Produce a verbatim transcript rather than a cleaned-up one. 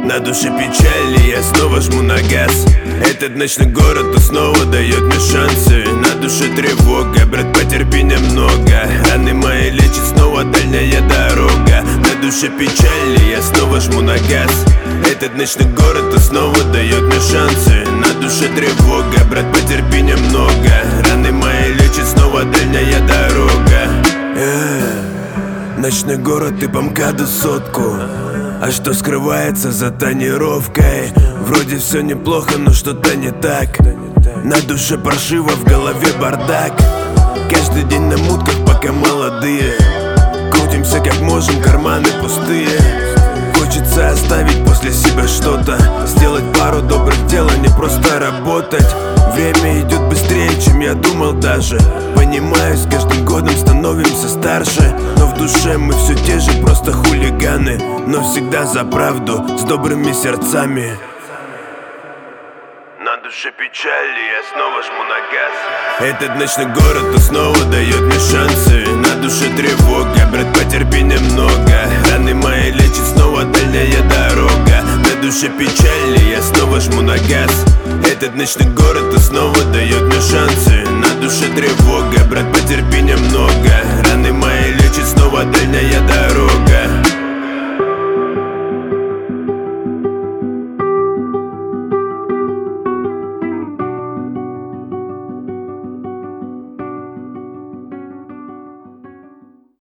На душе печаль, и я снова жму на газ. Этот ночной город, он снова дает мне шансы. На душе тревога, брат, потерпи немного. Раны мои лечит снова дальняя дорога. На душе печаль, и я снова жму на газ. Этот ночной город, он снова дает мне шансы. На душе тревога, брат, потерпи немного. Раны мои лечит снова дальняя дорога. Yeah. Ночной город и по МКАДу сотку. А что скрывается за тонировкой? Вроде все неплохо, но что-то не так. На душе паршиво, в голове бардак. Каждый день на мутках, пока молодые. Крутимся как можем, карманы пустые. Хочется оставить после себя что-то. Сделать пару добрых дел, а не просто работать. Время идет быстрее, чем я думал даже. Понимаю, с каждым годом становимся старше. Но в душе мы все те же, просто хулиганы. Но всегда за правду, с добрыми сердцами. На душе печаль, и я снова жму на газ. Этот ночной город, он снова дает мне шансы. На душе тревога, брат, потерпи немного. Раны мои лечит снова дальняя дорога. На душе печаль, и я снова жму на газ. Этот ночной город, он снова дает мне шансы. На душе тревога, брат, потерпи немного. Раны мои лечит снова дальняя дорога.